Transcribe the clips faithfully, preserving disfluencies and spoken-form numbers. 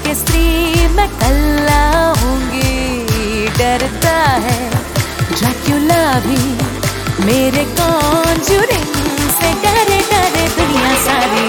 के स्त्री मैं कल आऊंगी। डरता है ड्रैक्युला भी मेरे कॉन्जूरिंग से, डरे डरे दुनिया सारी।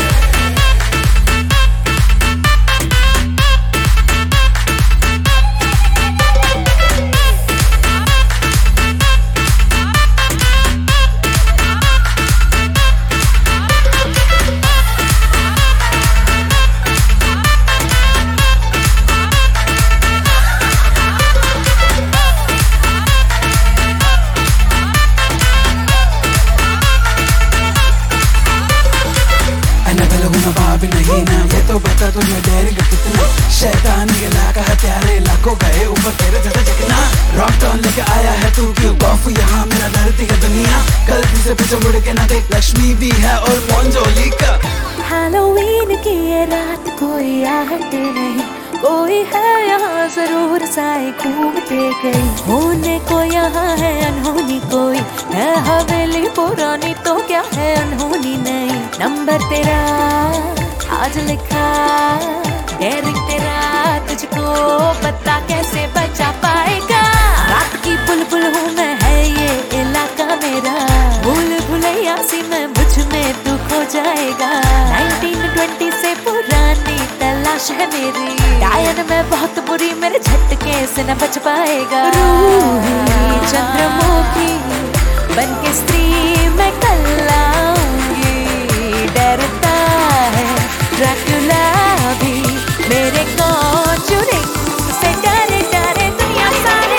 भी नहीं ना, ये तो बता तुझे डेरिंग कितना। शैतान ये इलाका है प्यारे, लाखों गए ऊपर तेरे जैसा चिकना। रॉक टर्न लेके आया है तू क्यों कॉफ यहाँ, मेरा धरती है दुनिया। गलती से पीछे मुड़ के ना देख, लक्ष्मी भी है और मोंजोली का। हैलोवीन की ये रात कोई आहट नहीं, कोई है यहाँ जरूर साए घूमते गई। होने को यहाँ है अनहोनी, कोई है हवेली पुरानी तो क्या है अनहोनी नहीं। नंबर तेरा आज लिखा, डेरिंग तेरा तुझको पता कैसे बचा पाएगा। रात की बुलबुल हूँ मैं, है ये इलाका मेरा। भूल भुलैया सी मैं, मुझ में तू खो जाएगा। नाइनटीन ट्वेंटी से पुरानी तलाश है मेरी, डायन में बहुत बुरी, मेरे झटके से न बच पाएगा। रूही चंद्रमुखी बन के स्त्री मैं कल आऊंगी। डरता है ड्रैक्युला भी मेरे कॉन्जूरिंग से, डरे डरे दुनिया सारी।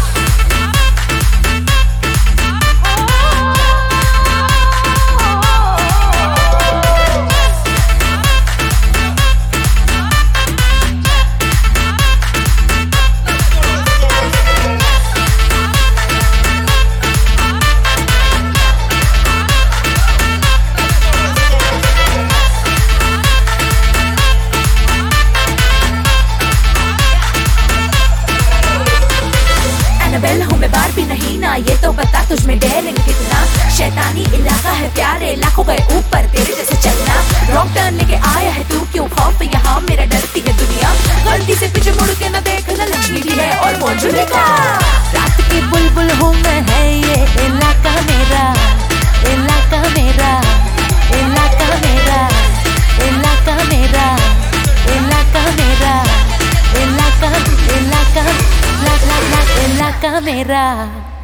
एनाबेल हूँ मैं, बार भी नहीं ना, ये तो बता तुझ में डेरिंग कितना। शैतानी इलाका है प्यारे, लाखों गए ऊपर तेरे जैसे चलना। रॉक टर्न लेके आया है तू क्यों खौफ यहाँ, मेरा डरती है दुनिया। गलती से पीछे मुड़ के ना देख, ना लक्ष्मी भी है और मोंजोली का। रात की बुलबुल हूँ मैं, है ये इलाका मेरा। इलाका मेरा, इलाका मेरा, इलाका मेरा, इलाका मेरा, इलाका इलाका ला ला ला इलाका मेरा।